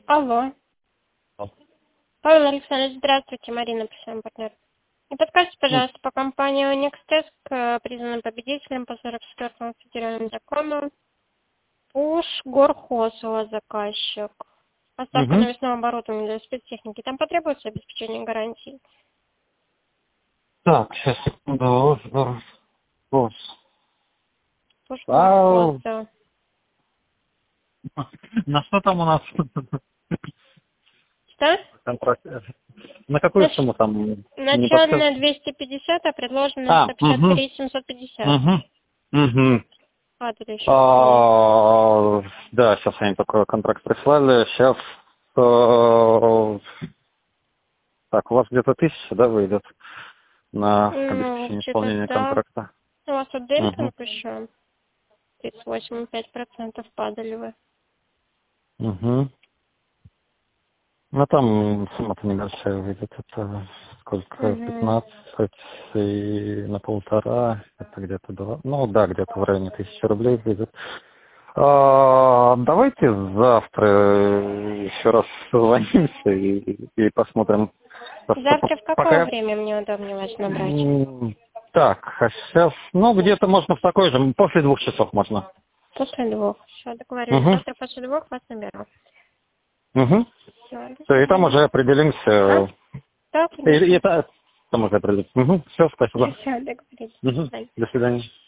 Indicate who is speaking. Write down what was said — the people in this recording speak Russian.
Speaker 1: Алло. Павел Александрович, здравствуйте, Марина, пришла партнер. Не подскажите, пожалуйста, по компании Unikstest, признанным победителем по 44-му федеральному закону. ПУШ Горхозова заказчик. Поставка навесного оборудования для спецтехники. Там потребуется обеспечение гарантии?
Speaker 2: Так, сейчас, секунду.
Speaker 1: ПУШ Горхозова.
Speaker 2: На что там у нас?
Speaker 1: Что?
Speaker 2: Контракт. На какую сумму там?
Speaker 1: Начальная 250, а предложенная 153 750.
Speaker 2: Да, сейчас они такой контракт прислали. Сейчас, так, у вас где-то 1000, да, выйдет на обеспечение исполнения контракта?
Speaker 1: У вас тут демпинг еще 38,5% падали вы.
Speaker 2: Ну, там сумма-то небольшая выйдет. Это сколько? 15 и на 1,5. Это где-то 2. Ну, да, где-то в районе 1000 рублей выйдет. Давайте завтра еще раз созвонимся и посмотрим.
Speaker 1: Завтра в какое время мне удобнее вас набрать?
Speaker 2: Так, а сейчас, где-то можно в такой же, после 2 часов можно.
Speaker 1: После 2. Все, договорились. Завтра после 2 вас наберу.
Speaker 2: Все, и там уже определимся.
Speaker 1: Да,
Speaker 2: и там уже определимся. Все, спасибо.
Speaker 1: Все, договорились.
Speaker 2: До свидания.